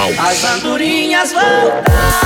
Mal. As andorinhas voltaram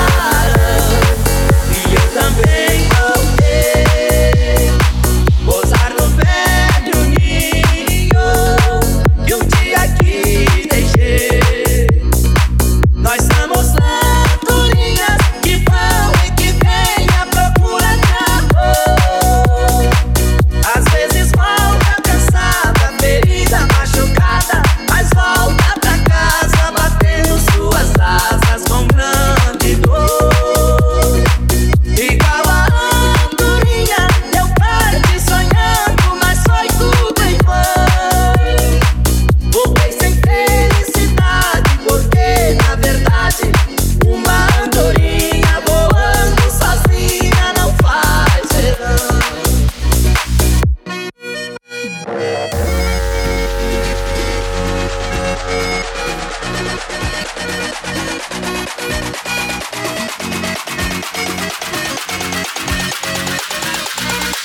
e eu também voltei. Pousar no velho ninho que um dia aqui deixei. Nós somos andorinhas que vão e que vêm à procura de amor. Às vezes volta cansada, ferida, machucada, mas volta pra casa batendo suas asas com grande dor. Igual a andorinha, eu parti sonhando, mas foi tudo em vão. Voltei sem felicidade, porque na verdade uma andorinha voando sozinha não faz verão.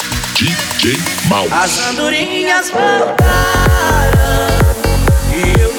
DJ Mal. As andorinhas voltaram e eu